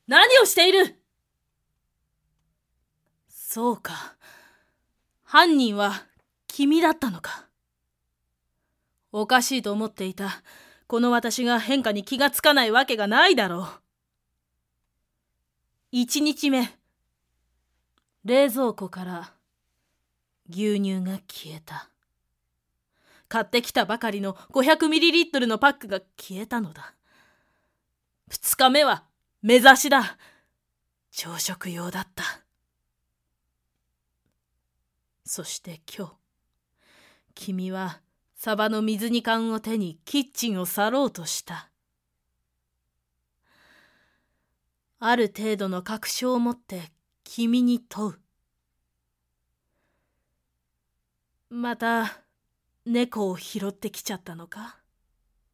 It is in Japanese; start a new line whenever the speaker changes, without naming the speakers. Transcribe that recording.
何をしている？そうか。犯人は君だったのか。おかしいと思っていたこの私が変化に気がつかないわけがないだろう。1日目、冷蔵庫から牛乳が消えた。買ってきたばかりの 500ml のパックが消えたのだ。2日目は目指しだ。朝食用だった。そして今日、君はサバの水煮缶を手にキッチンを去ろうとした。ある程度の確証を持って君に問う。また猫を拾ってきちゃったのか？